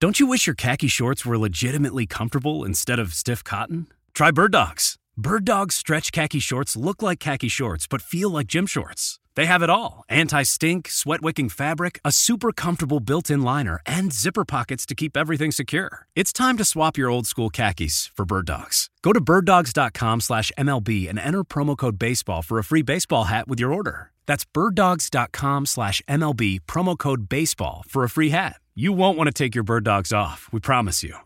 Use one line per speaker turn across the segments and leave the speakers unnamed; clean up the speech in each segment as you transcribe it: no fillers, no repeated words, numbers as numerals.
Don't you wish your khaki shorts were legitimately comfortable instead of stiff cotton? Try Bird Dogs. Bird Dogs stretch khaki shorts look like khaki shorts but feel like gym shorts. They have it all. Anti-stink, sweat-wicking fabric, a super comfortable built-in liner, and zipper pockets to keep everything secure. It's time to swap your old school khakis for Bird Dogs. Go to birddogs.com/MLB and enter promo code BASEBALL for a free baseball hat with your order. That's birddogs.com/MLB, promo code BASEBALL for a free hat. You won't want to take your Bird Dogs off, we promise you.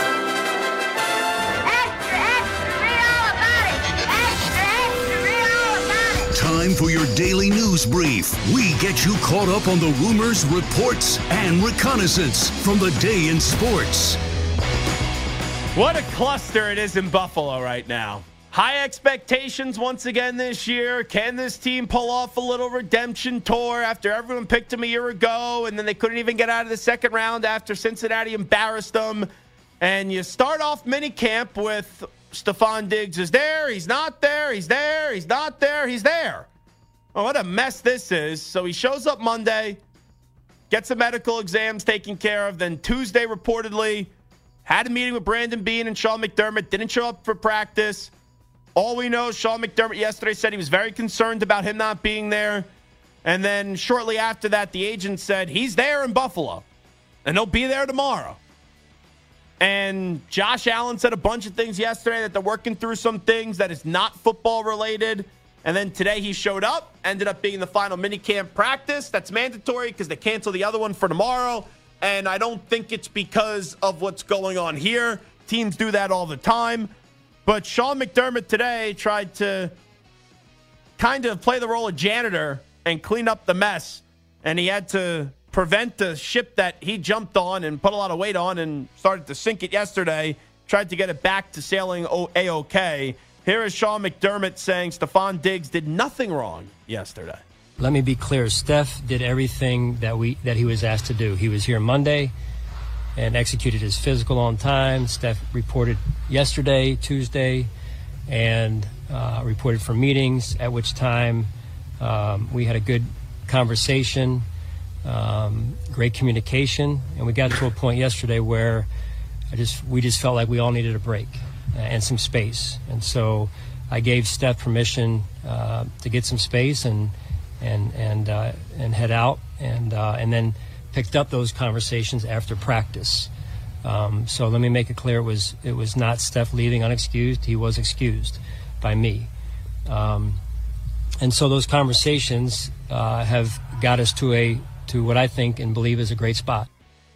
Time for your daily news brief. We get you caught up on the rumors, reports, and reconnaissance from the day in sports.
What a cluster it is in Buffalo right now. High expectations once again this year. Can this team pull off a little redemption tour after everyone picked them a year ago and then they couldn't even get out of the second round after Cincinnati embarrassed them? And you start off minicamp with Stefon Diggs is there, he's not there, he's there, he's not there, he's there. Oh, what a mess this is. So he shows up Monday, gets the medical exams taken care of, then Tuesday reportedly had a meeting with Brandon Beane and Sean McDermott, didn't show up for practice. All we know, Sean McDermott yesterday said he was very concerned about him not being there. And then shortly after that, the agent said he's there in Buffalo, and he'll be there tomorrow. And Josh Allen said a bunch of things yesterday that they're working through some things that is not football related. And then today he showed up, ended up being the final minicamp practice. That's mandatory because they canceled the other one for tomorrow. And I don't think it's because of what's going on here. Teams do that all the time. But Sean McDermott today tried to kind of play the role of janitor and clean up the mess. And he had to prevent the ship that he jumped on and put a lot of weight on and started to sink it yesterday. Tried to get it back to sailing A-OK. Here is Sean McDermott saying Stefon Diggs did nothing wrong yesterday.
Let me be clear. Steph did everything that he was asked to do. He was here Monday and executed his physical on time. Steph reported yesterday, Tuesday, and reported for meetings, at which time we had a good conversation, great communication, and we got to a point yesterday where we just felt like we all needed a break and some space. And so I gave Steph permission to get some space and head out, and then picked up those conversations after practice. So let me make it clear: it was not Steph leaving unexcused. He was excused by me, and so those conversations have got us to what I think and believe is a great spot.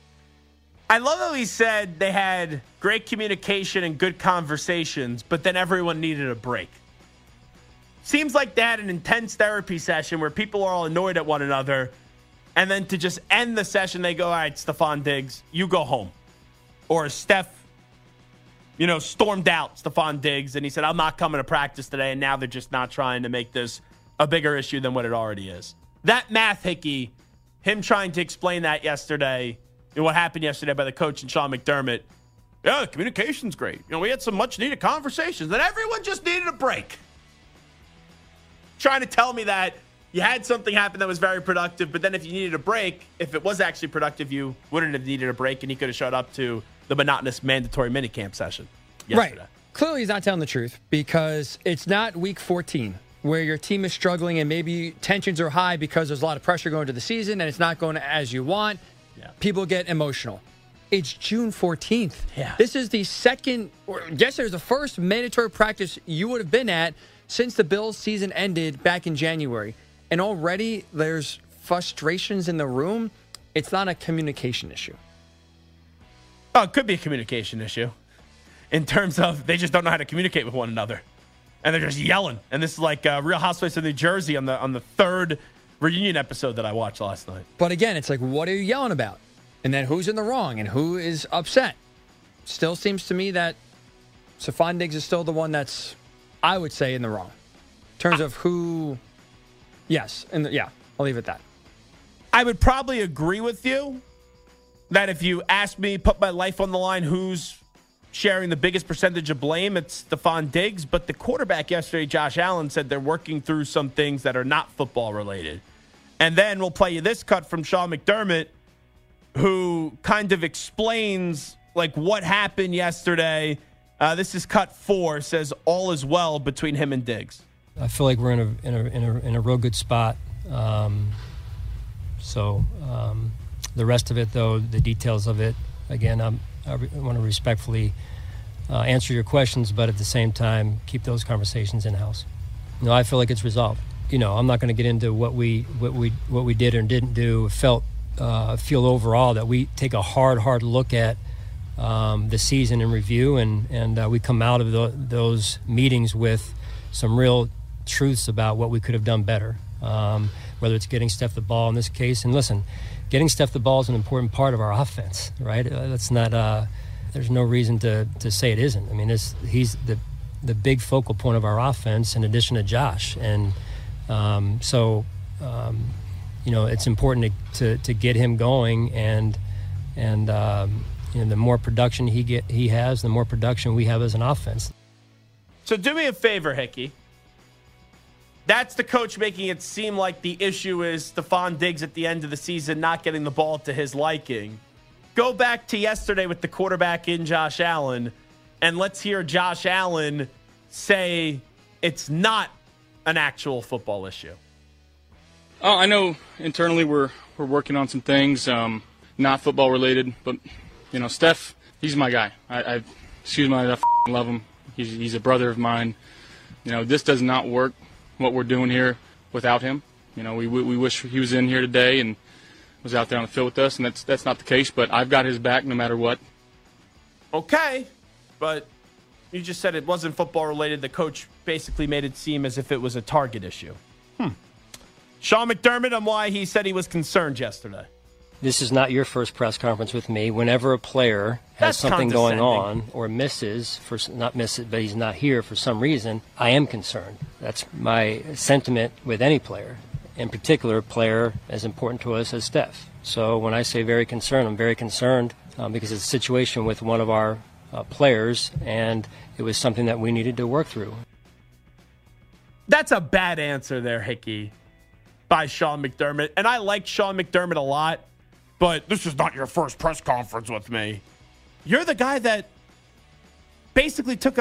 I love how he said they had great communication and good conversations, but then everyone needed a break. Seems like they had an intense therapy session where people are all annoyed at one another, and then to just end the session, they go, all right, Stefon Diggs, you go home. Or Steph, stormed out Stefon Diggs, and he said, I'm not coming to practice today, and now they're just not trying to make this a bigger issue than what it already is. That math hickey, him trying to explain that yesterday, what happened yesterday by the coach and Sean McDermott, yeah, the communication's great. We had some much-needed conversations, and everyone just needed a break. Trying to tell me that you had something happen that was very productive, but then if you needed a break, if it was actually productive, you wouldn't have needed a break, and he could have showed up to the monotonous mandatory minicamp session yesterday.
Right. Clearly, he's not telling the truth because it's not week 14 where your team is struggling and maybe tensions are high because there's a lot of pressure going to the season and it's not going as you want. Yeah. People get emotional. It's June 14th.
Yeah.
This is the second, or yesterday's the first mandatory practice you would have been at since the Bills season ended back in January. And already there's frustrations in the room. It's not a communication issue.
Oh, it could be a communication issue in terms of they just don't know how to communicate with one another. And they're just yelling. And this is like Real Housewives of New Jersey on the third reunion episode that I watched last night.
But again, it's like, what are you yelling about? And then who's in the wrong and who is upset? Still seems to me that Stefon Diggs is still the one that's, I would say, in the wrong. In terms of who, yes. Yeah, I'll leave it at that.
I would probably agree with you that if you asked me, put my life on the line, who's sharing the biggest percentage of blame, it's Stefon Diggs. But the quarterback yesterday, Josh Allen, said they're working through some things that are not football related. And then we'll play you this cut from Sean McDermott. who kind of explains like what happened yesterday. This is cut 4, says all is well between him and Diggs.
I feel like we're in a real good spot. The rest of it, though, the details of it, again, I want to respectfully answer your questions, but at the same time, keep those conversations in-house. I feel like it's resolved. I'm not going to get into what we did or didn't do. Feel overall that we take a hard look at the season in review, and we come out of those meetings with some real truths about what we could have done better, whether it's getting Steph the ball in this case. And listen, getting Steph the ball is an important part of our offense, right? That's not. There's no reason to say it isn't. I mean, he's the big focal point of our offense in addition to Josh, and it's important to get him going, and the more production he has, the more production we have as an offense.
So do me a favor, Hickey. That's the coach making it seem like the issue is Stephon Diggs at the end of the season not getting the ball to his liking. Go back to yesterday with the quarterback in Josh Allen, and let's hear Josh Allen say it's not an actual football issue.
Oh, I know internally we're working on some things, not football related, but Steph, he's my guy. I love him. He's a brother of mine. This does not work, what we're doing here, without him. We wish he was in here today and was out there on the field with us, and that's not the case. But I've got his back no matter what.
Okay, but you just said it wasn't football related. The coach basically made it seem as if it was a target issue. Sean McDermott on why he said he was concerned yesterday.
This is not your first press conference with me. Whenever a player has something going on or misses, not miss it, but he's not here for some reason, I am concerned. That's my sentiment with any player, in particular a player as important to us as Steph. So when I say very concerned, I'm very concerned because it's a situation with one of our players, and it was something that we needed to work through.
That's a bad answer there, Hickey, by Sean McDermott. And I like Sean McDermott a lot. But this is not your first press conference with me. You're the guy that basically took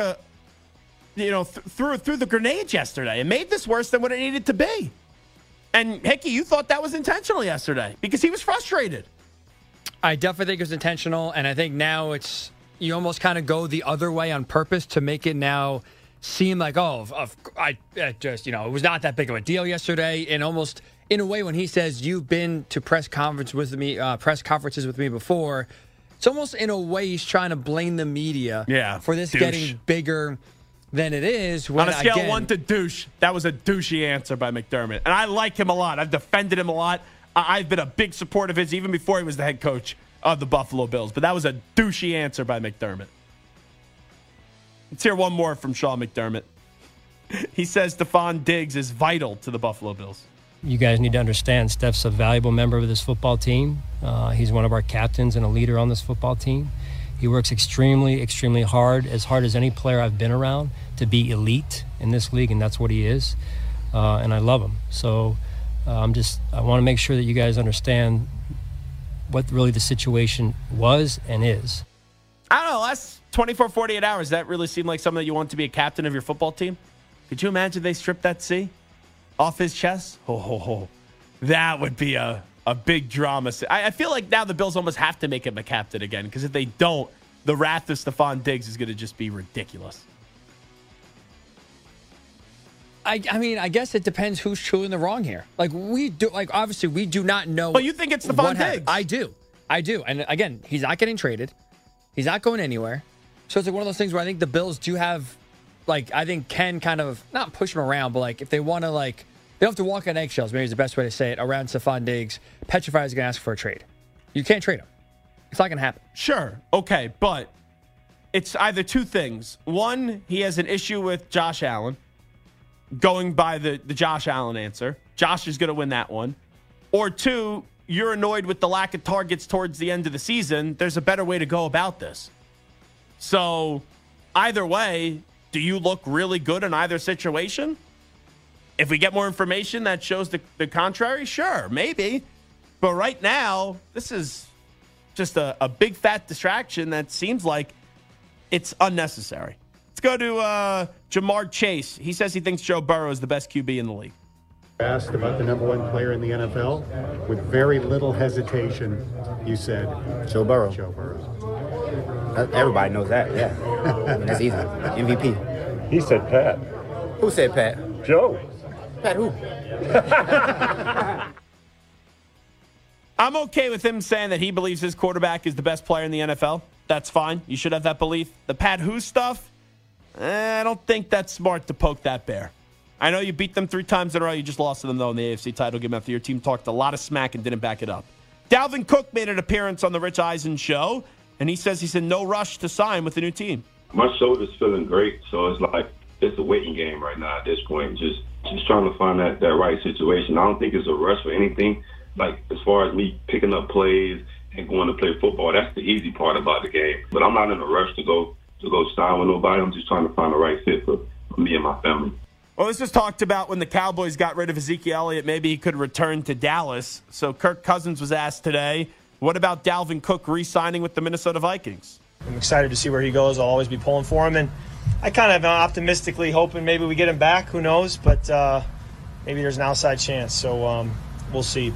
threw the grenade yesterday and made this worse than what it needed to be. And Hickey, you thought that was intentional yesterday because he was frustrated.
I definitely think it was intentional, and I think now you almost kind of go the other way on purpose to make it now seem like, it was not that big of a deal yesterday, and almost in a way when he says you've been to press conferences with me before, it's almost in a way he's trying to blame the media for this getting bigger than it is.
On a scale of 1 to douche, that was a douchey answer by McDermott. And I like him a lot. I've defended him a lot. I've been a big supporter of his even before he was the head coach of the Buffalo Bills. But that was a douchey answer by McDermott. Let's hear one more from Sean McDermott. He says Stephon Diggs is vital to the Buffalo Bills.
You guys need to understand Steph's a valuable member of this football team. He's one of our captains and a leader on this football team. He works extremely, extremely hard as any player I've been around, to be elite in this league, and that's what he is. And I love him. So I want to make sure that you guys understand what really the situation was and is.
I don't know, last 24, 48 hours, that really seemed like something that you want to be a captain of your football team? Could you imagine they stripped that C off his chest? That would be a big drama. I feel like now the Bills almost have to make him a captain again, because if they don't, the wrath of Stephon Diggs is going to just be ridiculous.
I mean, I guess it depends who's true in the wrong here. Obviously, we do not know.
Well, you think it's Stephon Diggs?
I do. And again, he's not getting traded. He's not going anywhere. So it's like one of those things where I think the Bills do have, I think can kind of, not push him around, but if they want to, they don't have to walk on eggshells, maybe is the best way to say it, around Stephon Diggs. Petrified is going to ask for a trade. You can't trade him. It's not going to happen.
Sure. Okay. But it's either two things. One, he has an issue with Josh Allen. Going by the Josh Allen answer. Josh is going to win that one. Or two, you're annoyed with the lack of targets towards the end of the season. There's a better way to go about this. So either way, do you look really good in either situation? If we get more information that shows the contrary, sure, maybe. But right now, this is just a big fat distraction that seems like it's unnecessary. Let's go to Jamar Chase. He says he thinks Joe Burrow is the best QB in the league.
Asked about the number one player in the NFL, with very little hesitation, you said
Joe Burrow.
Joe Burrow.
Everybody knows that, yeah. That's easy. MVP.
He said Pat.
Who said Pat?
Joe.
Pat who?
I'm okay with him saying that he believes his quarterback is the best player in the NFL. That's fine. You should have that belief. The Pat who stuff, I don't think that's smart to poke that bear. I know you beat them 3 times in a row. You just lost to them, though, in the AFC title game after your team talked a lot of smack and didn't back it up. Dalvin Cook made an appearance on the Rich Eisen show, and he says he's in no rush to sign with the new team.
My shoulder's feeling great, so it's like it's a waiting game right now at this point. Just trying to find that right situation. I don't think it's a rush for anything. Like, as far as me picking up plays and going to play football, that's the easy part about the game. But I'm not in a rush to go sign with nobody. I'm just trying to find the right fit for me and my family.
Well, this was talked about when the Cowboys got rid of Ezekiel Elliott. Maybe he could return to Dallas. So Kirk Cousins was asked today, what about Dalvin Cook re-signing with the Minnesota Vikings?
I'm excited to see where he goes. I'll always be pulling for him. And I kind of am optimistically hoping maybe we get him back. Who knows? But maybe there's an outside chance. So we'll see.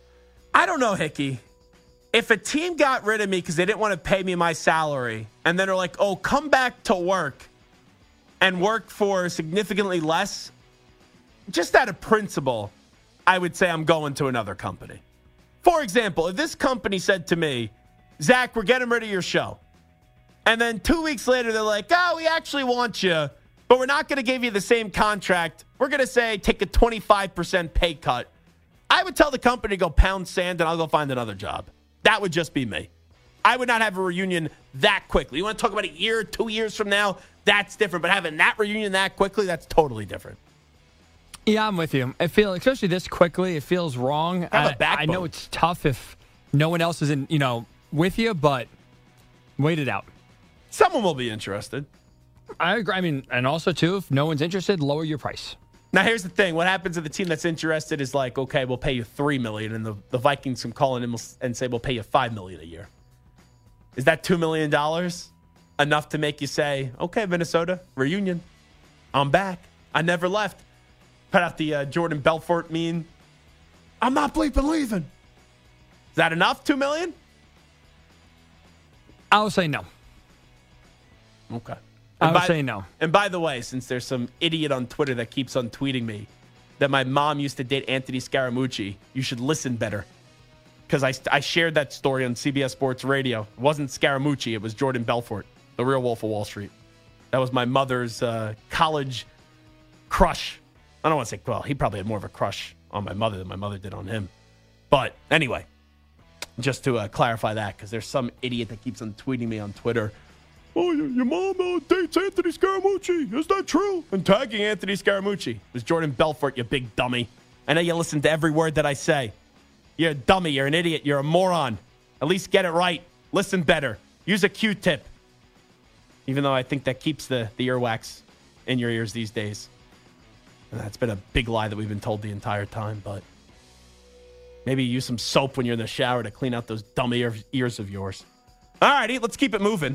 I don't know, Hickey. If a team got rid of me because they didn't want to pay me my salary, and then they're like, oh, come back to work and work for significantly less, just out of principle, I would say I'm going to another company. For example, if this company said to me, Zach, we're getting rid of your show. And then 2 weeks later, they're like, oh, we actually want you, but we're not going to give you the same contract. We're going to say take a 25% pay cut. I would tell the company to go pound sand and I'll go find another job. That would just be me. I would not have a reunion that quickly. You want to talk about a year, 2 years from now? That's different. But having that reunion that quickly, that's totally different.
Yeah, I'm with you. I feel, especially this quickly, it feels wrong. I know it's tough if no one else is with you, but wait it out.
Someone will be interested.
I agree. I mean, and also, too, if no one's interested, lower your price.
Now, here's the thing. What happens if the team that's interested is like, okay, we'll pay you $3 million, and the Vikings can call in and say, we'll pay you $5 million a year. Is that $2 million enough to make you say, okay, Minnesota, reunion, I'm back. I never left. Put out the Jordan Belfort meme. I'm not bleeping leaving. Is that enough, $2 million?
I'll say no.
Okay.
I would say no.
And by the way, since there's some idiot on Twitter that keeps on tweeting me that my mom used to date Anthony Scaramucci, you should listen better. Because I shared that story on CBS Sports Radio. It wasn't Scaramucci. It was Jordan Belfort, the real Wolf of Wall Street. That was my mother's college crush. I don't want to say, well, he probably had more of a crush on my mother than my mother did on him. But anyway, just to clarify that, because there's some idiot that keeps on tweeting me on Twitter. Oh, your mom dates Anthony Scaramucci. Is that true? And tagging Anthony Scaramucci. It was Jordan Belfort, you big dummy. I know you listen to every word that I say. You're a dummy. You're an idiot. You're a moron. At least get it right. Listen better. Use a Q-tip. Even though I think that keeps the earwax in your ears these days. And that's been a big lie that we've been told the entire time. But maybe use some soap when you're in the shower to clean out those dumb ears of yours. All righty, let's keep it moving.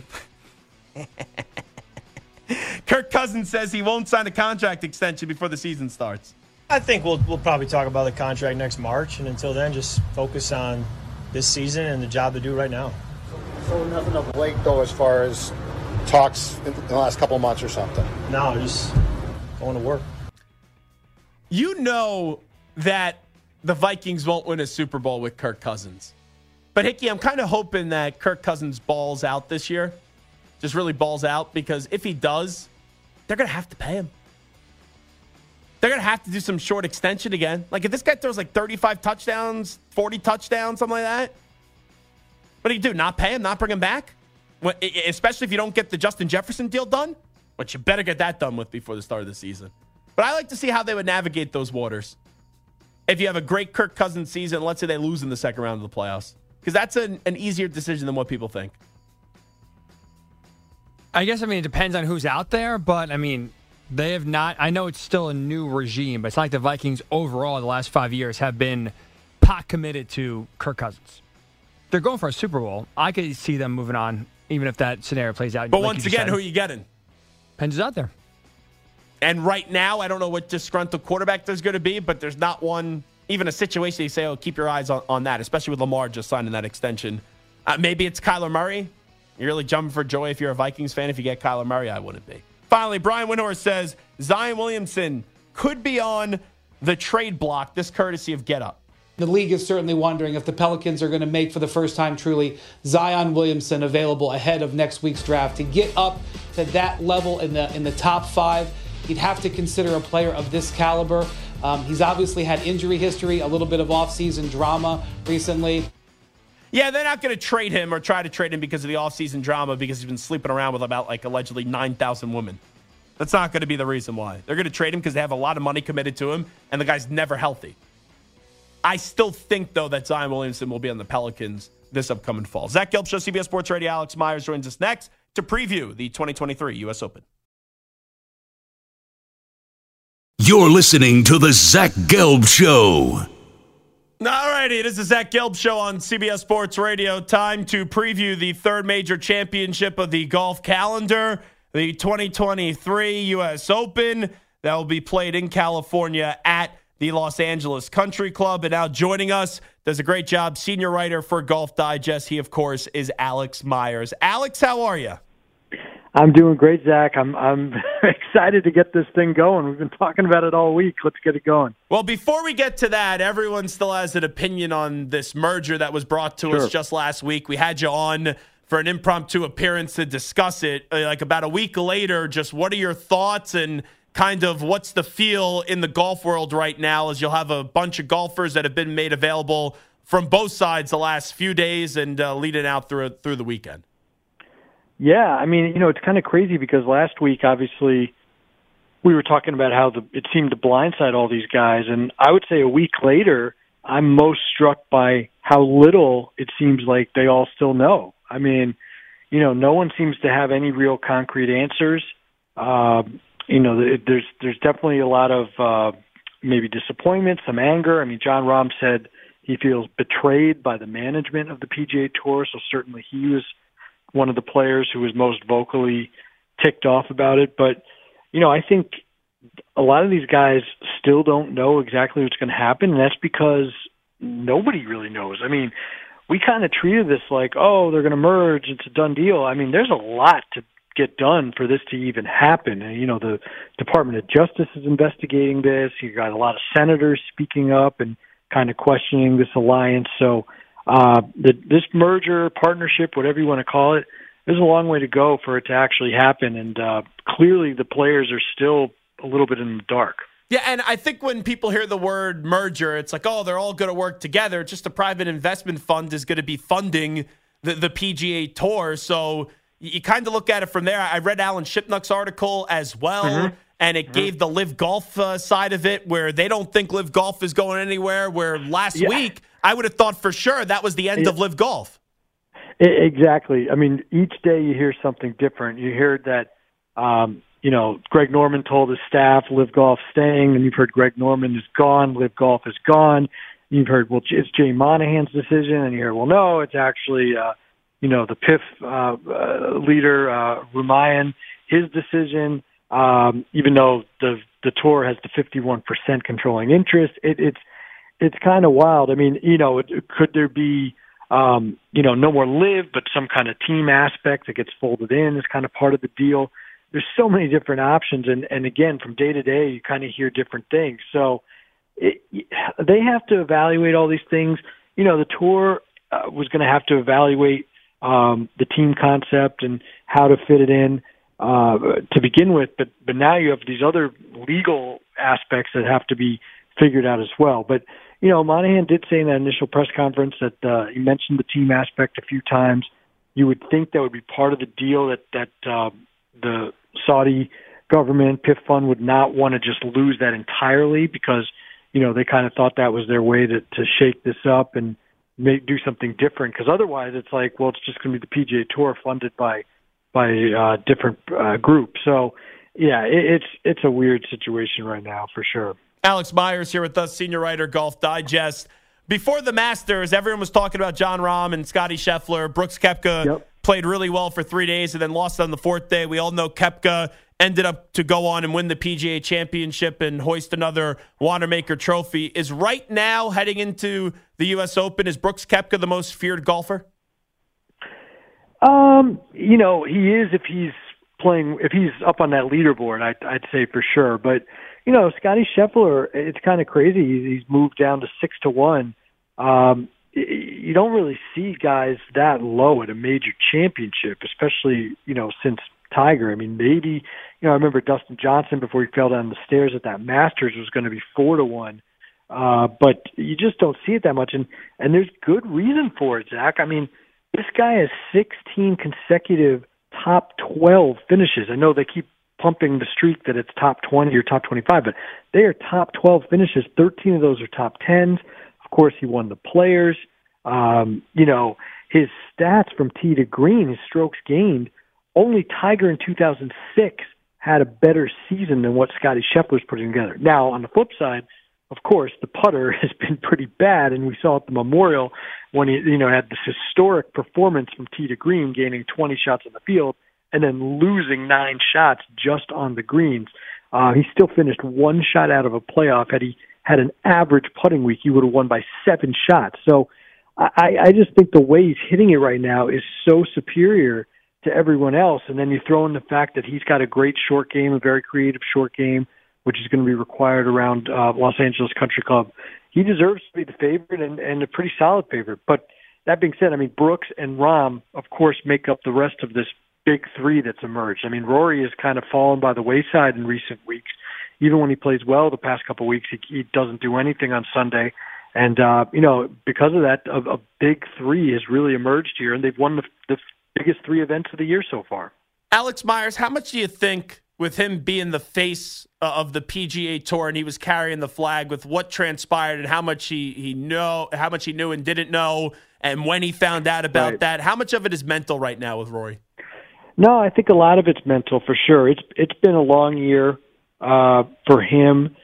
Kirk Cousins says he won't sign a contract extension before the season starts.
I think we'll probably talk about the contract next March, and until then, just focus on this season and the job to do right now.
So nothing of late, though, as far as talks in the last couple of months or something?
No, just going to work.
You know that the Vikings won't win a Super Bowl with Kirk Cousins. But, Hickey, I'm kind of hoping that Kirk Cousins balls out this year. Just really balls out, because if he does, they're going to have to pay him. They're going to have to do some short extension again. Like, if this guy throws like 35 touchdowns, 40 touchdowns, something like that, what do you do? Not pay him? Not bring him back? Especially if you don't get the Justin Jefferson deal done, which you better get that done with before the start of the season. But I like to see how they would navigate those waters. If you have a great Kirk Cousins season, let's say they lose in the second round of the playoffs. Because that's an easier decision than what people think.
I guess, it depends on who's out there, but, they have not. I know it's still a new regime, but it's not like the Vikings overall in the last 5 years have been pot committed to Kirk Cousins. they're going for a Super Bowl. I could see them moving on, even if that scenario plays out.
But once again, who are you getting?
Depends who's out there.
And right now, I don't know what disgruntled quarterback there's going to be, but there's not one, even a situation you say, oh, keep your eyes on that, especially with Lamar just signing that extension. Maybe it's Kyler Murray. You're really jumping for joy if you're a Vikings fan. If you get Kyler Murray, I wouldn't be. Finally, Brian Windhorst says Zion Williamson could be on the trade block, this courtesy of Get Up.
The league is certainly wondering if the Pelicans are going to make, for the first time truly, Zion Williamson available ahead of next week's draft. To get up to that level in the top 5, you'd have to consider a player of this caliber. He's obviously had injury history, a little bit of offseason drama recently.
Yeah, they're not going to trade him or try to trade him because of the offseason drama, because he's been sleeping around with about allegedly 9,000 women. That's not going to be the reason why. They're going to trade him because they have a lot of money committed to him, and the guy's never healthy. I still think, though, that Zion Williamson will be on the Pelicans this upcoming fall. Zach Gelb Show, CBS Sports Radio. Alex Myers joins us next to preview the 2023 U.S. Open.
You're listening to the Zach Gelb Show.
All righty, it is the Zach Gelb Show on CBS Sports Radio. Time to preview the third major championship of the golf calendar, the 2023 U.S. Open that will be played in California at the Los Angeles Country Club. And now joining us, does a great job, senior writer for Golf Digest. He, of course, is Alex Myers. Alex, how are you?
I'm doing great, Zach. I'm excited to get this thing going. We've been talking about it all week. Let's get it going.
Well, before we get to that, everyone still has an opinion on this merger that was brought to us just last week. We had you on for an impromptu appearance to discuss it. About a week later, just what are your thoughts and kind of what's the feel in the golf world right now, as you'll have a bunch of golfers that have been made available from both sides the last few days and leading out through the weekend?
Yeah, I mean, it's kind of crazy because last week, obviously, we were talking about how it seemed to blindside all these guys. And I would say a week later, I'm most struck by how little it seems like they all still know. I mean, no one seems to have any real concrete answers. There's definitely a lot of maybe disappointment, some anger. I mean, Jon Rahm said he feels betrayed by the management of the PGA Tour, so certainly he was one of the players who was most vocally ticked off about it. But, I think a lot of these guys still don't know exactly what's going to happen, and that's because nobody really knows. I mean, we kind of treated this like, oh, they're going to merge, it's a done deal. I mean, there's a lot to get done for this to even happen. And, the Department of Justice is investigating this. You've got a lot of senators speaking up and kind of questioning this alliance. So this merger, partnership, whatever you want to call it, there's a long way to go for it to actually happen. And clearly the players are still a little bit in the dark.
Yeah, and I think when people hear the word merger, it's like, oh, they're all going to work together. It's just a private investment fund is going to be funding the PGA Tour. So you kind of look at it from there. I read Alan Shipnuck's article as well, and it gave the Live Golf side of it, where they don't think Live Golf is going anywhere, where last week I would have thought for sure that was the end of Live Golf.
Exactly. I mean, each day you hear something different. You hear that, Greg Norman told his staff Live Golf staying, and you've heard Greg Norman is gone, Live Golf is gone. You've heard, well, it's Jay Monahan's decision, and you hear, well, no, it's actually the PIF leader, Rumayan, his decision, even though the tour has the 51% controlling interest. It's kind of wild. I mean, could there be, no more Live, but some kind of team aspect that gets folded in is kind of part of the deal. There's so many different options. And again, from day to day, you kind of hear different things. So they have to evaluate all these things. The tour was going to have to evaluate the team concept and how to fit it in to begin with, but now you have these other legal aspects that have to be figured out as well. But Monahan did say in that initial press conference that he mentioned the team aspect a few times. You would think that would be part of the deal, that the Saudi government PIF fund would not want to just lose that entirely, because they kind of thought that was their way to shake this up and do something different, because otherwise it's like, well, it's just going to be the PGA Tour funded by different groups. So yeah, it's a weird situation right now for sure.
Alex Myers here with us, senior writer, Golf Digest. before the Masters, everyone was talking about Jon Rahm and Scotty Scheffler. Brooks Koepka played really well for 3 days and then lost on the 4th day. We all know Koepka ended up to go on and win the PGA Championship and hoist another Wanamaker trophy. Is right now, heading into the U.S. Open, is Brooks Koepka the most feared golfer?
He is if he's up on that leaderboard, I'd say for sure. But, Scotty Scheffler, it's kind of crazy. He's moved down to 6-1. You don't really see guys that low at a major championship, especially, since Tiger. I mean, maybe, I remember Dustin Johnson before he fell down the stairs at that Masters was going to be 4-1. But you just don't see it that much. And there's good reason for it, Zach. I mean, this guy has 16 consecutive top 12 finishes. I know they keep pumping the streak that it's top 20 or top 25, but they are top 12 finishes. 13 of those are top 10s. Of course, he won the Players. His stats from tee to green, his strokes gained, only Tiger in 2006 had a better season than what Scotty Scheffler's putting together. Now, on the flip side, of course, the putter has been pretty bad, and we saw at the Memorial when he, had this historic performance from tee to green, gaining 20 shots on the field, and then losing 9 shots just on the greens. He still finished 1 shot out of a playoff. Had he had an average putting week, he would have won by 7 shots. So I just think the way he's hitting it right now is so superior to everyone else. And then you throw in the fact that he's got a great short game, a very creative short game, which is going to be required around Los Angeles Country Club. He deserves to be the favorite and a pretty solid favorite. But that being said, I mean, Brooks and Rahm, of course, make up the rest of this big three that's emerged. I mean, Rory has kind of fallen by the wayside in recent weeks. Even when he plays well the past couple of weeks, he doesn't do anything on Sunday. And, because of that, a big three has really emerged here, and they've won the biggest 3 events of the year so far.
Alex Myers, how much do you think, with him being the face of the PGA Tour and he was carrying the flag, with what transpired and how much he knew and didn't know, and when he found out about that, how much of it is mental right now with Rory?
No, I think a lot of it's mental for sure. It's been a long year for him.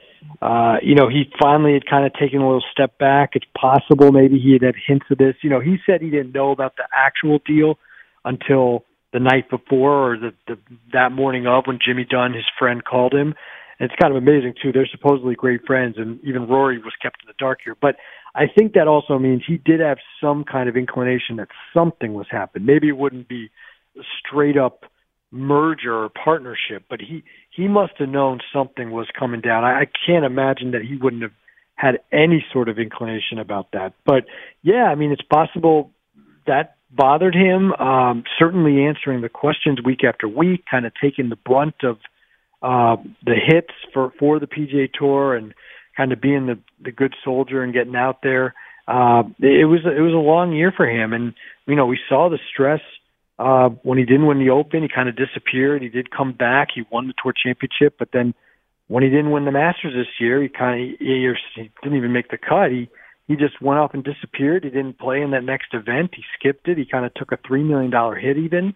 He finally had kind of taken a little step back. It's possible maybe he had hints of this. He said he didn't know about the actual deal until the night before or that morning of when Jimmy Dunn, his friend, called him. And it's kind of amazing, too. They're supposedly great friends, and even Rory was kept in the dark here. But I think that also means he did have some kind of inclination that something was happening. Maybe it wouldn't be a straight-up merger or partnership, but he must have known something was coming down. I can't imagine that he wouldn't have had any sort of inclination about that. But, yeah, I mean, it's possible that bothered him, certainly answering the questions week after week, kind of taking the brunt of the hits for the PGA Tour and kind of being the good soldier and getting out there. It was a long year for him, and we saw the stress when he didn't win the Open. He kind of disappeared. He did come back. He won the Tour Championship, but then when he didn't win the Masters this year, he didn't even make the cut. He just went off and disappeared. He didn't play in that next event. He skipped it. He kind of took a $3 million hit even.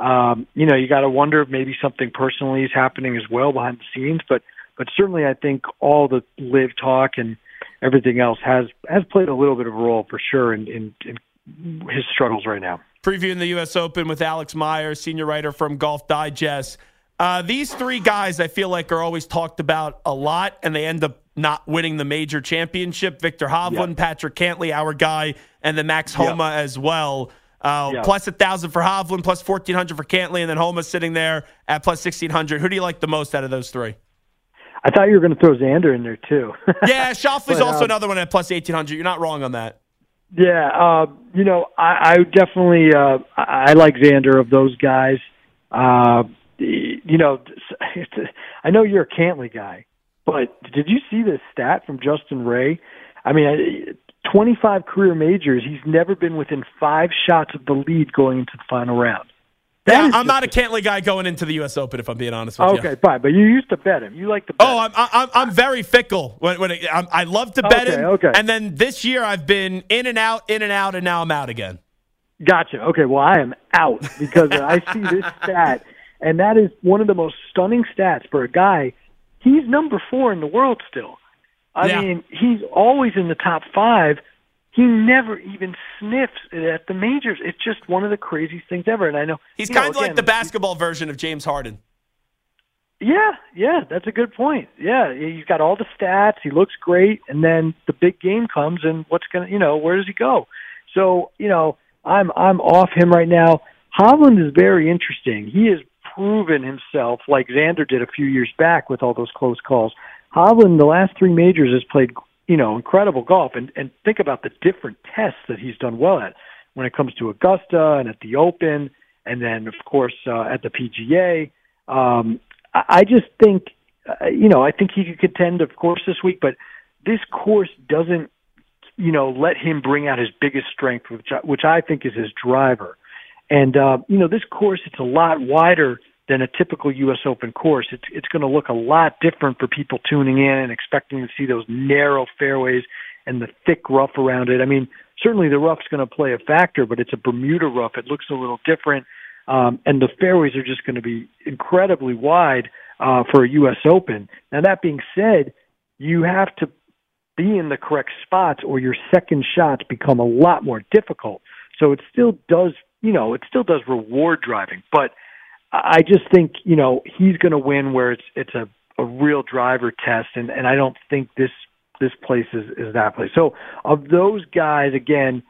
You got to wonder if maybe something personally is happening as well behind the scenes. But certainly I think all the live talk and everything else has played a little bit of a role for sure in his struggles right now.
Previewing the U.S. Open with Alex Myers, senior writer from Golf Digest. These 3 guys I feel like are always talked about a lot, and they end up not winning the major championship. Victor Hovland, Patrick Cantlay, our guy, and then Max Homa as well. Plus 1,000 for Hovland, plus 1,400 for Cantlay, and then Homa sitting there at plus 1,600. Who do you like the most out of those 3?
I thought you were going to throw Xander in there too.
Yeah, Schauffele's also another one at plus 1,800. You're not wrong on that.
Yeah, I definitely I like Xander of those guys. I know you're a Cantlay guy, but did you see this stat from Justin Ray? I mean, 25 career majors, he's never been within 5 shots of the lead going into the final round.
I'm not a Cantlay guy going into the U.S. Open, if I'm being honest with you.
Okay, fine, but you used to bet him. You like to bet him.
I'm very fickle. I love to bet him.
Okay.
And then this year I've been in and out, and now I'm out again.
Gotcha. Okay, well, I am out because I see this stat, and that is one of the most stunning stats for a guy. He's number 4 in the world still. I mean, he's always in the top 5, he never even sniffs at the majors. It's just one of the craziest things ever. And I know
he's kind of like the basketball version of James Harden.
Yeah, that's a good point. Yeah, he's got all the stats. He looks great, and then the big game comes, and where does he go? So, I'm off him right now. Hovland is very interesting. He has proven himself like Xander did a few years back with all those close calls. Hovland, the last 3 majors, has played incredible golf, and think about the different tests that he's done well at when it comes to Augusta and at the Open, and then of course at the PGA. I just think, I think he could contend, of course, this week, but this course doesn't, let him bring out his biggest strength, which I think is his driver. And this course, it's a lot wider than a typical U.S. Open course. It's going to look a lot different for people tuning in and expecting to see those narrow fairways and the thick rough around it. I mean, certainly the rough's going to play a factor, but it's a Bermuda rough. It looks a little different, and the fairways are just going to be incredibly wide for a U.S. Open. Now, that being said, you have to be in the correct spots or your second shots become a lot more difficult. So it still does, reward driving, but I just think, he's going to win where it's a real driver test, and I don't think this place is that place. So of those guys, again,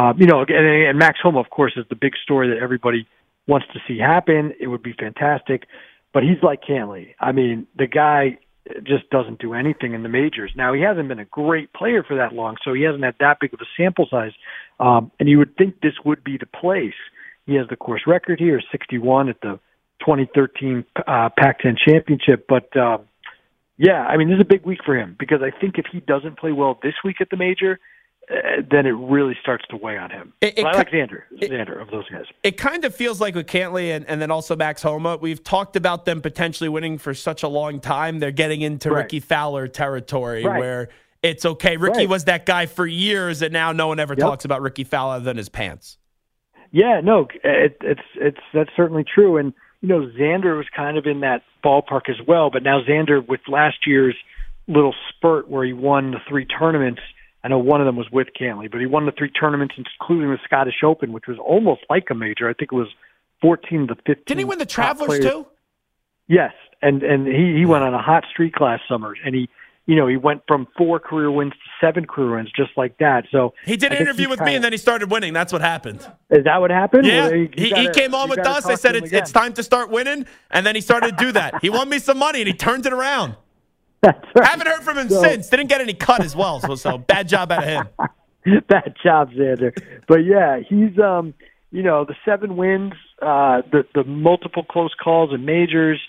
and Max Homa, of course, is the big story that everybody wants to see happen. It would be fantastic, but he's like Cantlay. I mean, the guy just doesn't do anything in the majors. Now, he hasn't been a great player for that long, so he hasn't had that big of a sample size, and you would think this would be the place. He has the course record here, 61 at the 2013 Pac-10 championship. But, this is a big week for him because I think if he doesn't play well this week at the major, then it really starts to weigh on him. I like Xander of those guys.
It kind of feels like with Cantlay and then also Max Homa, we've talked about them potentially winning for such a long time. They're getting into Ricky Fowler territory where it's okay. Ricky was that guy for years, and now no one ever talks about Ricky Fowler other than his pants.
Yeah, no, that's certainly true. And, Xander was kind of in that ballpark as well, but now Xander, with last year's little spurt where he won the 3 tournaments, I know one of them was with Cantlay, but he won the 3 tournaments, including the Scottish Open, which was almost like a major. I think it was 14 to 15.
Didn't he win the Travelers too?
Yes, and he went on a hot streak last summer, and he went from 4 career wins to 7 career wins, just like that. So
he did an interview with me, and then he started winning. That's what happened.
Is that what happened?
Yeah, well, he came on with us. I said it's time to start winning, and then he started to do that. He won me some money, and he turned it around.
That's right.
Haven't heard from him since. Didn't get any cut as well. So bad job out of him.
Bad job, Xander. But yeah, he's the 7 wins, the multiple close calls and majors.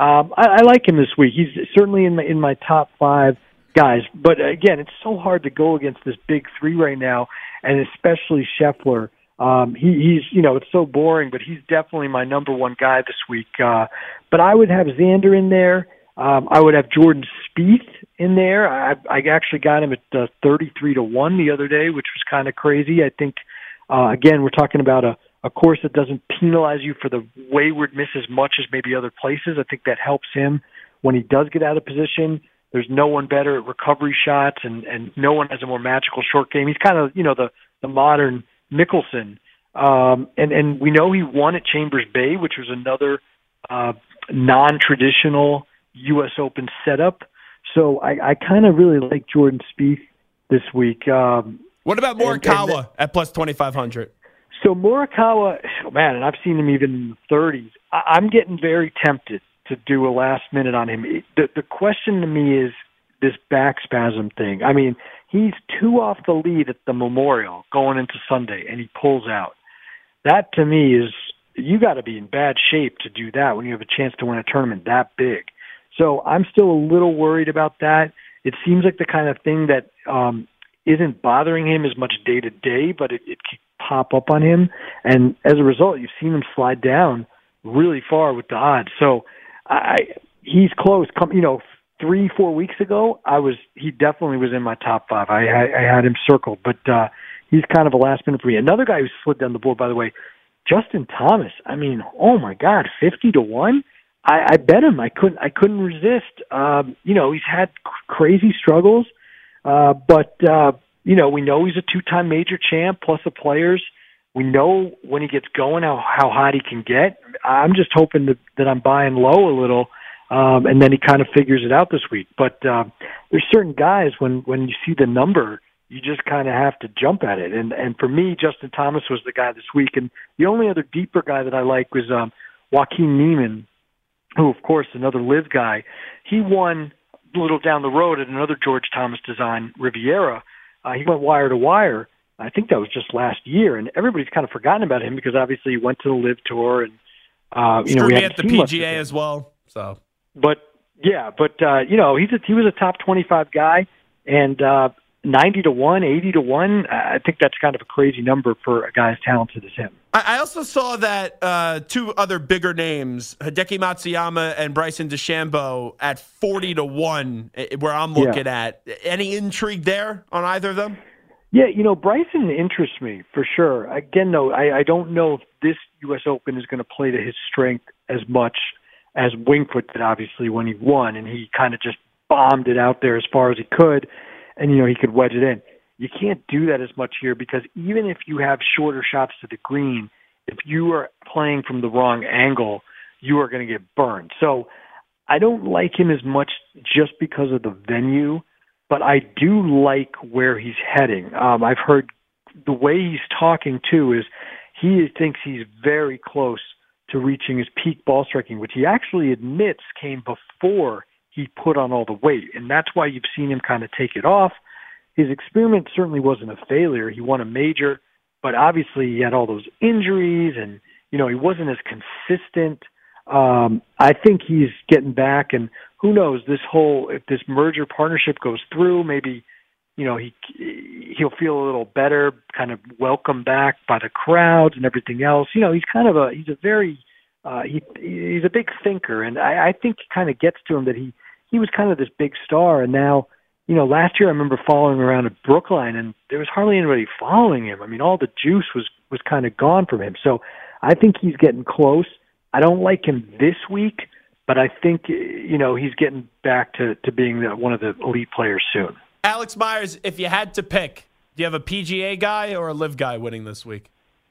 I like him this week. He's certainly in my top 5 guys. But again, it's so hard to go against this big 3 right now, and especially Scheffler. He's it's so boring, but he's definitely my number 1 guy this week. But I would have Xander in there. I would have Jordan Spieth in there. I actually got him at 33 to 1 the other day, which was kind of crazy. I think again, we're talking about a course that doesn't penalize you for the wayward miss as much as maybe other places. I think that helps him when he does get out of position. There's no one better at recovery shots, and no one has a more magical short game. He's kind of, the modern Mickelson. And we know he won at Chambers Bay, which was another non-traditional U.S. Open setup. So I kind of really like Jordan Spieth this week.
What about Morikawa at plus 2,500?
So Morikawa, and I've seen him even in the 30s. I'm getting very tempted to do a last minute on him. The question to me is this back spasm thing. I mean, he's 2 off the lead at the Memorial going into Sunday, and he pulls out. That to me is, you got to be in bad shape to do that when you have a chance to win a tournament that big. So I'm still a little worried about that. It seems like the kind of thing that isn't bothering him as much day to day, but it can pop up on him. And as a result, you've seen him slide down really far with the odds. So he's close. 3-4 weeks ago, he definitely was in my top 5. I had him circled, but he's kind of a last minute for me. Another guy who slid down the board, by the way, Justin Thomas. I mean, oh my God, 50 to 1. I bet him. I couldn't resist. He's had crazy struggles, but we know he's a two-time major champ plus the players. We know when he gets going how hot he can get. I'm just hoping that I'm buying low a little, and then he kind of figures it out this week. But there's certain guys, when you see the number, you just kind of have to jump at it. And for me, Justin Thomas was the guy this week. And the only other deeper guy that I like was Joaquin Niemann, who, of course, another live guy. He won a little down the road at another George Thomas design, Riviera. He went wire to wire. I think that was just last year, and everybody's kind of forgotten about him because obviously he went to the Live Tour, and
we had the PGA as well. So,
he was a top 25 guy, and 90 to 1, 80 to 1. I think that's kind of a crazy number for a guy as talented as him.
I also saw that two other bigger names, Hideki Matsuyama and Bryson DeChambeau, at 40 to 1, where I'm looking at. Any intrigue there on either of them?
Yeah, Bryson interests me for sure. Again, though, I don't know if this U.S. Open is going to play to his strength as much as Wingfoot did, obviously, when he won, and he kind of just bombed it out there as far as he could, and, he could wedge it in. You can't do that as much here because even if you have shorter shots to the green, if you are playing from the wrong angle, you are going to get burned. So I don't like him as much just because of the venue, but I do like where he's heading. I've heard the way he's talking, too, is he thinks he's very close to reaching his peak ball striking, which he actually admits came before he put on all the weight. And that's why you've seen him kind of take it off. His experiment certainly wasn't a failure. He won a major, but obviously he had all those injuries and, he wasn't as consistent. I think he's getting back, and who knows, if this merger partnership goes through, maybe, he'll feel a little better, kind of welcomed back by the crowds and everything else. He's kind of he's a big thinker, and I think it kind of gets to him that he was kind of this big star, and now, last year I remember following around at Brookline, and there was hardly anybody following him. I mean, all the juice was kind of gone from him. So I think he's getting close. I don't like him this week, but I think, he's getting back to being one of the elite players soon.
Alex Myers, if you had to pick, do you have a PGA guy or a LIV guy winning this week?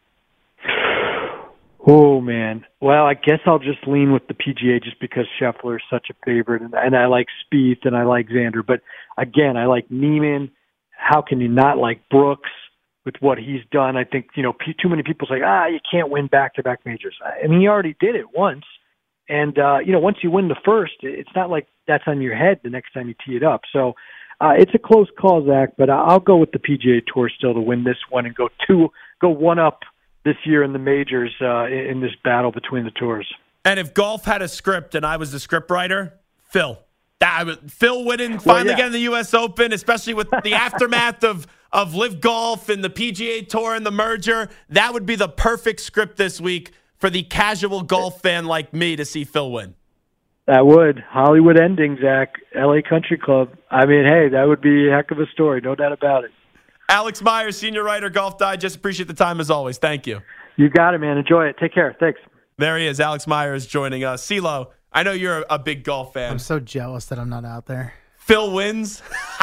Oh, man. Well, I guess I'll just lean with the PGA just because Scheffler is such a favorite, and I like Spieth and I like Xander. But, again, I like Niemann. How can you not like Brooks with what he's done? I think, too many people say, you can't win back-to-back majors. I mean, he already did it once. And, once you win the first, it's not like that's on your head the next time you tee it up. So it's a close call, Zach, but I'll go with the PGA Tour still to win this one and go one up this year in the majors in this battle between the tours.
And if golf had a script and I was the script writer, Phil winning finally getting the U.S. Open, especially with the aftermath of LIV Golf and the PGA Tour and the merger, that would be the perfect script this week for the casual golf fan like me to see Phil win.
That would. Hollywood ending, Zach. L.A. Country Club. I mean, hey, that would be a heck of a story. No doubt about it.
Alex Myers, senior writer, Golf Digest. Appreciate the time as always. Thank you.
You got it, man. Enjoy it. Take care. Thanks.
There he is. Alex Myers joining us. CeeLo, I know you're a big golf fan.
I'm so jealous that I'm not out there.
Phil wins.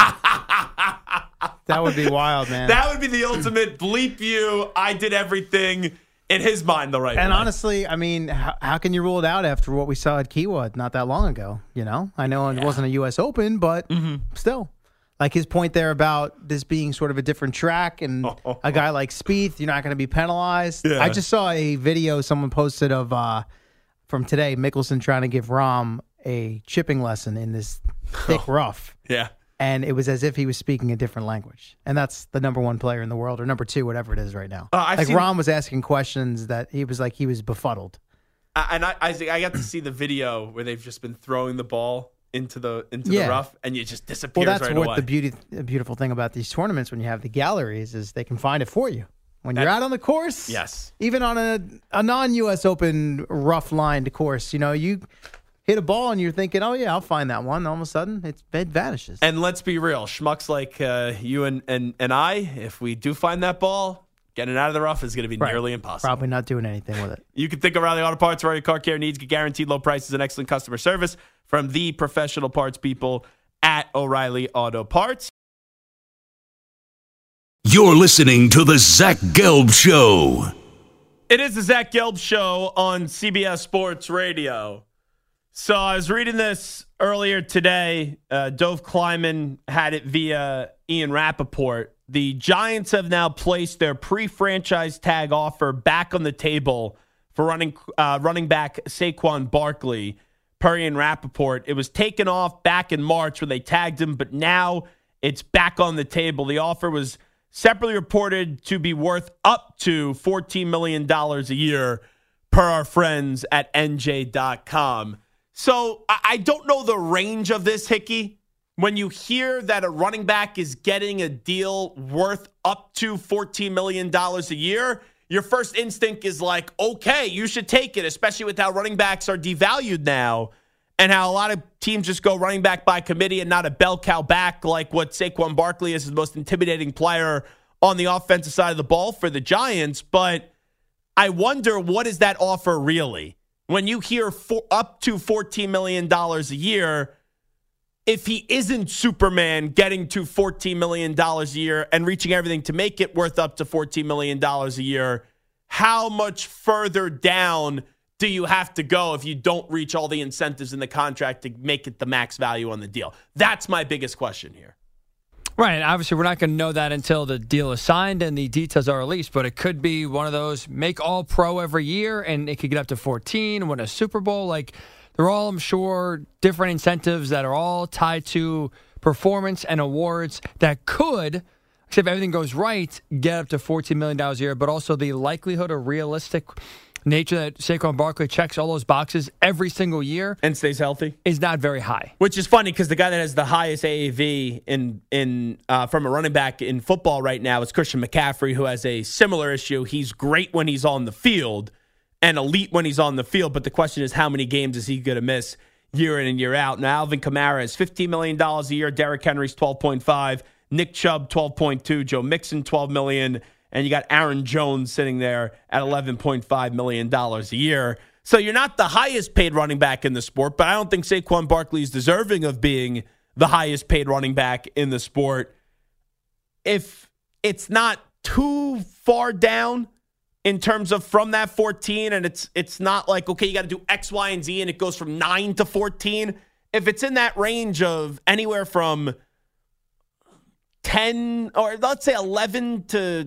That would be wild, man.
That would be the ultimate bleep you. I did everything in his mind the right way.
And honestly, I mean, how can you rule it out after what we saw at Kiawah not that long ago? I know it wasn't a U.S. Open, but still. Like his point there about this being sort of a different track and a guy like Spieth, you're not going to be penalized. Yeah. I just saw a video someone posted of from today, Mickelson trying to give Rahm a chipping lesson in this thick rough.
Yeah.
And it was as if he was speaking a different language. And that's the number one player in the world, or number two, whatever it is right now. Rahm was asking questions that he was befuddled.
I got to see the video where they've just been throwing the ball into the rough, and it just disappears right away.
Well, that's what the beautiful thing about these tournaments when you have the galleries is they can find it for you. When you're out on the course,
yes,
even on a non-U.S. Open rough-lined course, you hit a ball and you're thinking, oh, yeah, I'll find that one. All of a sudden, it vanishes.
And let's be real. Schmucks like you and I, if we do find that ball, getting it out of the rough is going to be nearly impossible.
Probably not doing anything with it.
You can think O'Reilly Auto Parts for all your car care needs. Get guaranteed low prices and excellent customer service from the professional parts people at O'Reilly Auto Parts.
You're listening to the Zach Gelb Show.
It is the Zach Gelb Show on CBS Sports Radio. So I was reading this earlier today. Dove Kleiman had it via Ian Rappaport. The Giants have now placed their pre-franchise tag offer back on the table for running back Saquon Barkley. Per Ian Rappaport, it was taken off back in March when they tagged him, but now it's back on the table. The offer was separately reported to be worth up to $14 million a year per our friends at NJ.com. So I don't know the range of this, Hickey. When you hear that a running back is getting a deal worth up to $14 million a year, your first instinct is like, okay, you should take it, especially with how running backs are devalued now and how a lot of teams just go running back by committee and not a bell cow back like what Saquon Barkley is, the most intimidating player on the offensive side of the ball for the Giants. But I wonder, what is that offer really? When you hear up to $14 million a year, if he isn't Superman getting to $14 million a year and reaching everything to make it worth up to $14 million a year, how much further down do you have to go if you don't reach all the incentives in the contract to make it the max value on the deal? That's my biggest question here.
Right. Obviously, we're not going to know that until the deal is signed and the details are released, but it could be one of those make all pro every year and it could get up to 14, win a Super Bowl. Like, they're all, I'm sure, different incentives that are all tied to performance and awards that could, if everything goes right, get up to $14 million a year, but also the likelihood or realistic nature that Saquon Barkley checks all those boxes every single year
and stays healthy
is not very high.
Which is funny because the guy that has the highest AAV in from a running back in football right now is Christian McCaffrey, who has a similar issue. He's great when he's on the field and elite when he's on the field, but the question is, how many games is he going to miss year in and year out? Now, Alvin Kamara is $15 million a year. Derrick Henry's $12.5. Nick Chubb, $12.2. Joe Mixon, $12 million. And you got Aaron Jones sitting there at $11.5 million a year. So you're not the highest paid running back in the sport, but I don't think Saquon Barkley is deserving of being the highest paid running back in the sport. If it's not too far down in terms of from that 14, and it's not like, okay, you got to do X, Y, and Z, and it goes from 9 to 14. If it's in that range of anywhere from 10, or let's say 11 to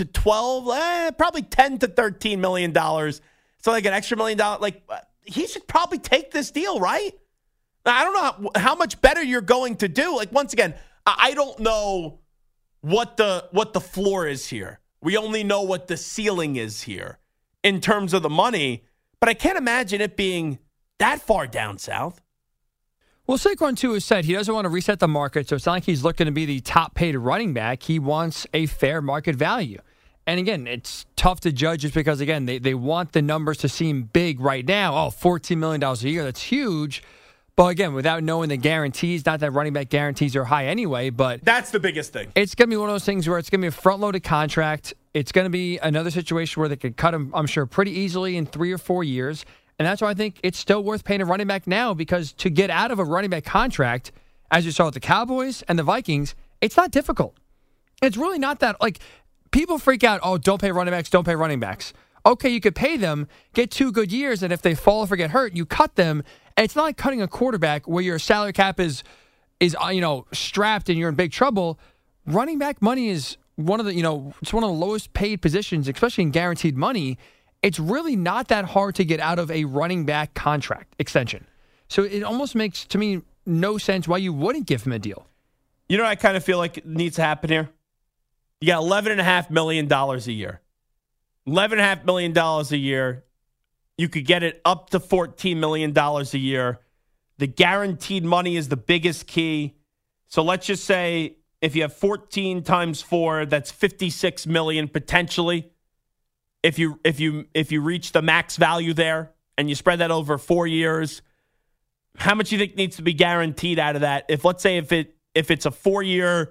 12, probably 10 to $13 million. So like an extra $1 million, like he should probably take this deal, right? I don't know how much better you're going to do. Like, once again, I don't know what the floor is here. We only know what the ceiling is here in terms of the money, but I can't imagine it being that far down south.
Well, Saquon, too, has said he doesn't want to reset the market, so it's not like he's looking to be the top-paid running back. He wants a fair market value. And, again, it's tough to judge just because, again, they want the numbers to seem big right now. Oh, $14 million a year, that's huge. But, again, without knowing the guarantees, not that running back guarantees are high anyway, but
that's the biggest thing.
It's going to be one of those things where it's going to be a front-loaded contract. It's going to be another situation where they could cut him, I'm sure, pretty easily in 3 or 4 years. And that's why I think it's still worth paying a running back now, because to get out of a running back contract, as you saw with the Cowboys and the Vikings, it's not difficult. It's really not that, like, people freak out, oh, don't pay running backs, don't pay running backs. Okay, you could pay them, get 2 good years, and if they fall or get hurt, you cut them. And it's not like cutting a quarterback where your salary cap is strapped and you're in big trouble. Running back money is one of the, it's one of the lowest paid positions, especially in guaranteed money. It's really not that hard to get out of a running back contract extension. So it almost makes, to me, no sense why you wouldn't give him a deal.
You know what I kind of feel like needs to happen here? You got $11.5 million a year. $11.5 million a year. You could get it up to $14 million a year. The guaranteed money is the biggest key. So let's just say if you have 14 times 4, that's $56 million potentially. If you reach the max value there and you spread that over 4 years, how much do you think needs to be guaranteed out of that? If let's say if it's a 4-year,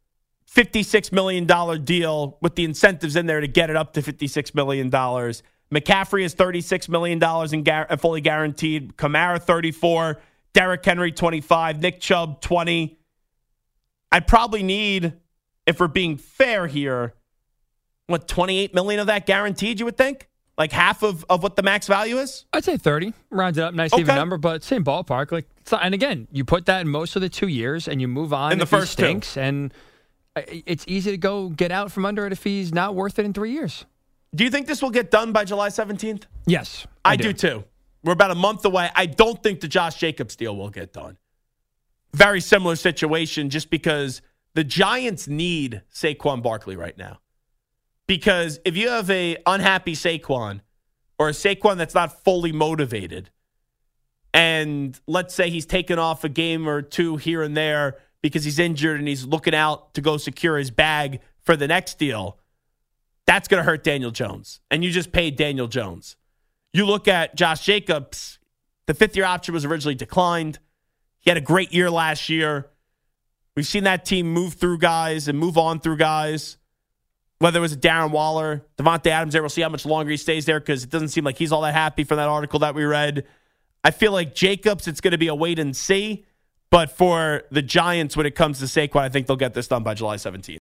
$56 million deal with the incentives in there to get it up to $56 million. McCaffrey is $36 million in fully guaranteed. Kamara, $34. Derrick Henry, $25. Nick Chubb, $20. I'd probably need if we're being fair here, what, $28 million of that guaranteed, you would think? Like half of what the max value is?
I'd say 30. Round it up, nice even number, but same ballpark. Like, and again, you put that in most of the 2 years, and you move on.
In the first
stinks,
two.
And it's easy to go get out from under it if he's not worth it in 3 years.
Do you think this will get done by July 17th?
Yes.
I do too. We're about a month away. I don't think the Josh Jacobs deal will get done. Very similar situation just because the Giants need Saquon Barkley right now. Because if you have a unhappy Saquon or a Saquon that's not fully motivated, and let's say he's taken off a game or two here and there because he's injured and he's looking out to go secure his bag for the next deal, that's going to hurt Daniel Jones. And you just paid Daniel Jones. You look at Josh Jacobs, the fifth-year option was originally declined. He had a great year last year. We've seen that team move through guys and move on through guys. Whether it was Darren Waller, Devontae Adams there, we'll see how much longer he stays there because it doesn't seem like he's all that happy from that article that we read. I feel like Jacobs, it's going to be a wait and see. But for the Giants, when it comes to Saquon, I think they'll get this done by July 17th.